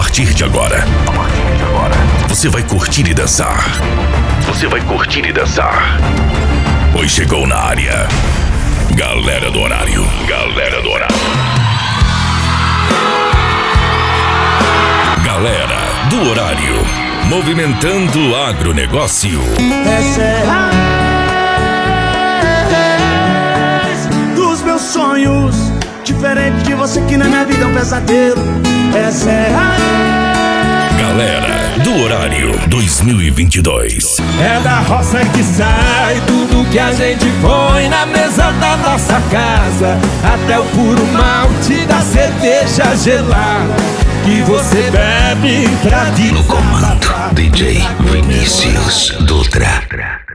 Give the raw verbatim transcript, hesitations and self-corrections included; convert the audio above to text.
partir de agora, a partir de agora, você vai curtir e dançar. Você vai curtir e dançar. Pois chegou na área. Galera do horário. Galera do horário. Galera do horário. Movimentando o agronegócio. Essa é a raiz dos meus sonhos. Diferente de você que na minha vida é um pesadelo. Essa é a Galera do horário dois mil e vinte e dois. É da roça que sai tudo que a gente põe na mesa da nossa casa, até o puro malte da cerveja gelada que você bebe pra No comando, D J Vinícius Dutra.